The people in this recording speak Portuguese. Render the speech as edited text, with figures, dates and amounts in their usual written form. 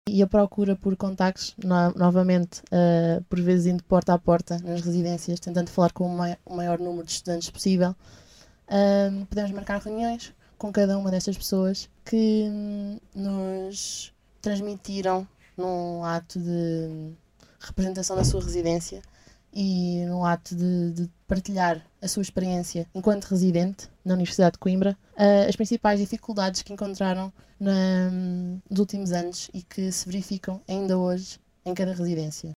e a procura por contactos, novamente, por vezes indo porta a porta nas residências, tentando falar com o maior número de estudantes possível. Podemos marcar reuniões com cada uma destas pessoas que nos transmitiram num ato de representação da sua residência e no ato de partilhar a sua experiência enquanto residente na Universidade de Coimbra, as principais dificuldades que encontraram nos últimos anos e que se verificam ainda hoje em cada residência.